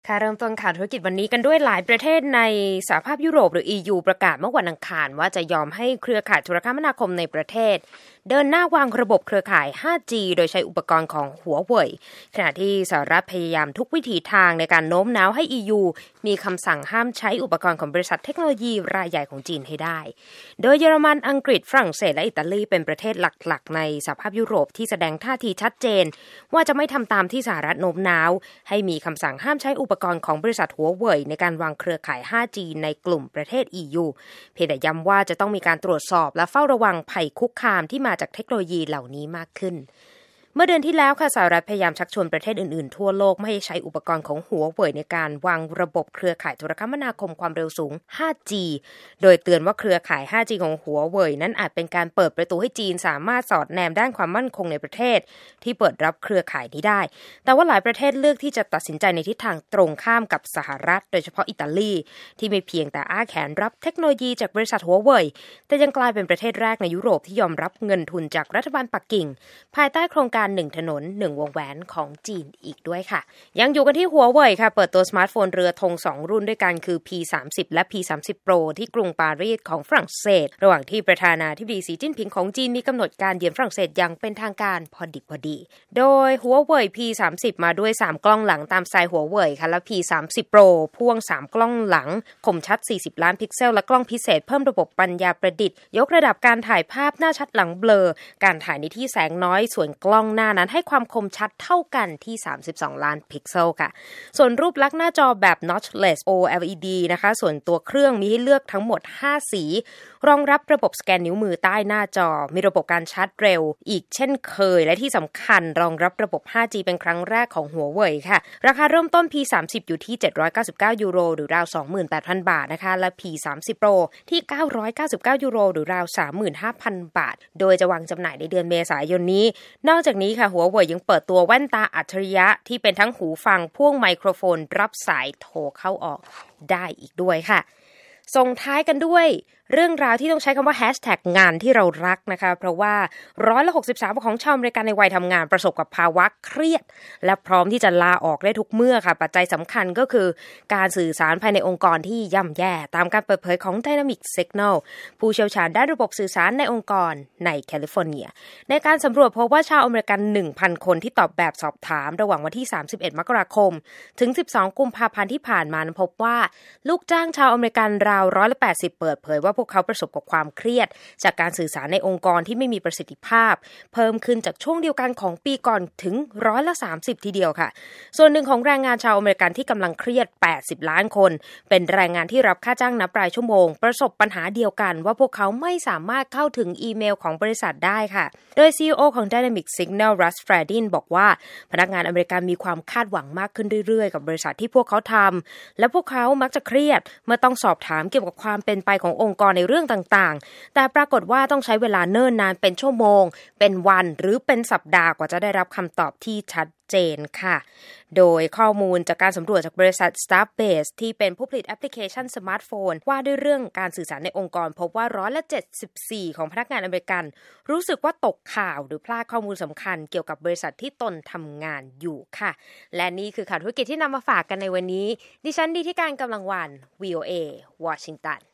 ค่ะเริ่มต้นข่าวธุรกิจวันนี้กันด้วยหลายประเทศในสหภาพยุโรปหรือ EU ประกาศเมื่อวันอังคารว่าจะยอมให้เครือข่ายโทรคมนาคมในประเทศเดินหน้าวางระบบเครือข่าย 5G โดยใช้อุปกรณ์ของหัวเว่ยขณะที่สหรัฐพยายามทุกวิถีทางในการโน้มน้าวให้ EU มีคำสั่งห้ามใช้อุปกรณ์ของบริษัทเทคโนโลยีรายใหญ่ของจีนให้ได้โดยเยอรมันอังกฤษฝรั่งเศสและอิตาลีเป็นประเทศหลักๆในสหภาพยุโรปที่แสดงท่าทีชัดเจนว่าจะไม่ทำตามที่สหรัฐโน้มน้าวให้มีคำสั่งห้ามใช้อุปกรณ์ของบริษัทหัวเว่ยในการวางเครือข่าย 5G ในกลุ่มประเทศ EU เพียงแต่ย้ำว่าจะต้องมีการตรวจสอบและเฝ้าระวังภัยคุกคามที่มาจากเทคโนโลยีเหล่านี้มากขึ้นเมื่อเดือนที่แล้วค่ะสหรัฐพยายามชักชวนประเทศอื่นๆทั่วโลกไม่ให้ใช้อุปกรณ์ของหัวเว่ยในการวางระบบเครือข่ายโทรคมนาคมความเร็วสูง 5G โดยเตือนว่าเครือข่าย 5G ของหัวเว่ยนั้นอาจเป็นการเปิดประตูให้จีนสามารถสอดแนมด้านความมั่นคงในประเทศที่เปิดรับเครือข่ายนี้ได้แต่ว่าหลายประเทศเลือกที่จะตัดสินใจในทิศทางตรงข้ามกับสหรัฐโดยเฉพาะอิตาลีที่ไม่เพียงแต่อ้าแขนรับเทคโนโลยีจากบริษัทหัวเว่ยแต่ยังกลายเป็นประเทศแรกในยุโรปที่ยอมรับเงินทุนจากรัฐบาลปักกิ่งภายใต้โครงการ1ถนน1วงแหวนของจีนอีกด้วยค่ะยังอยู่กันที่หัวเว่ยค่ะเปิดตัวสมาร์ทโฟนเรือธง2รุ่นด้วยกันคือ P30 และ P30 Pro ที่กรุงปารีสของฝรั่งเศสระหว่างที่ประธานาธิบดีสีจิ้นผิงของจีนมีกำหนดการเยือนฝรั่งเศสอย่างเป็นทางการพอดิบพอดีโดยหัวเว่ย P30 มาด้วย3กล้องหลังตามสไตล์หัวเว่ยค่ะและ P30 Pro พ่วง3กล้องหลังคมชัด40ล้านพิกเซลและกล้องพิเศษเพิ่มระบบปัญญาประดิษฐ์ยกระดับการถ่ายภาพหน้าชัดหลังเบลอการถ่ายในที่แสงน้อยส่วนกล้องหน้านั้นให้ความคมชัดเท่ากันที่32ล้านพิกเซลค่ะส่วนรูปลักษณ์หน้าจอแบบ notchless OLED นะคะส่วนตัวเครื่องมีให้เลือกทั้งหมด5สีรองรับระบบสแกนนิ้วมือใต้หน้าจอมีระบบการชาร์จเร็วอีกเช่นเคยและที่สำคัญรองรับระบบ 5G เป็นครั้งแรกของหัวเว่ยค่ะราคาเริ่มต้น P30 อยู่ที่799ยูโรหรือราว 28,000 บาทนะคะและ P30 Pro ที่999ยูโรหรือราว 35,000 บาทโดยจะวางจำหน่ายในเดือนเมษายนนี้นอกจากนี้ค่ะหัวเว่ยยังเปิดตัวแว่นตาอัจฉริยะที่เป็นทั้งหูฟังพ่วงไมโครโฟนรับสายโทรเข้าออกได้อีกด้วยค่ะส่งท้ายกันด้วยเรื่องราวที่ต้องใช้คำว่า #งานที่เรารักนะคะเพราะว่า163%ของชาวอเมริกันในวัยทำงานประสบกับภาวะเครียดและพร้อมที่จะลาออกได้ทุกเมื่อค่ะปัจจัยสำคัญก็คือการสื่อสารภายในองค์กรที่ย่ำแย่ตามการเปิดเผยของ Dynamic Signal ผู้เชี่ยวชาญด้านระบบสื่อสารในองค์กรในแคลิฟอร์เนียในการสำรวจพบว่าชาวอเมริกัน 1,000 คนที่ตอบแบบสอบถามระหว่างวันที่31มกราคมถึง12กุมภาพันธ์ที่ผ่านมาพบว่าลูกจ้างชาวอเมริกันราว180เปิดเผยว่าพวกเขาประสบกับความเครียดจากการสื่อสารในองค์กรที่ไม่มีประสิทธิภาพเพิ่มขึ้นจากช่วงเดียวกันของปีก่อนถึง30%ทีเดียวค่ะส่วนหนึ่งของแรงงานชาวอเมริกันที่กำลังเครียด80ล้านคนเป็นแรงงานที่รับค่าจ้างนับรายชั่วโมงประสบปัญหาเดียวกันว่าพวกเขาไม่สามารถเข้าถึงอีเมลของบริษัทได้ค่ะโดย CEO ของ Dynamic Signal Russ Fradin บอกว่าพนักงานอเมริกันมีความคาดหวังมากขึ้นเรื่อยๆกับบริษัทที่พวกเขาทำและพวกเขามักจะเครียดเมื่อต้องสอบถามเกี่ยวกับความเป็นไปขององค์กรในเรื่องต่างๆแต่ปรากฏว่าต้องใช้เวลาเนิ่นนานเป็นชั่วโมงเป็นวันหรือเป็นสัปดาห์กว่าจะได้รับคำตอบที่ชัดเจนค่ะโดยข้อมูลจากการสำรวจจากบริษัท Starbase ที่เป็นผู้ผลิตแอปพลิเคชันสมาร์ทโฟนว่าด้วยเรื่องการสื่อสารในองค์กรพบว่า74%ของพนักงานอเมริกันรู้สึกว่าตกข่าวหรือพลาดข้อมูลสำคัญเกี่ยวกับบริษัทที่ตนทำงานอยู่ค่ะและนี่คือข่าวธุรกิจที่นำมาฝากกันในวันนี้ดิฉันดีที่การกำลังวัน VOA วอชิงตัน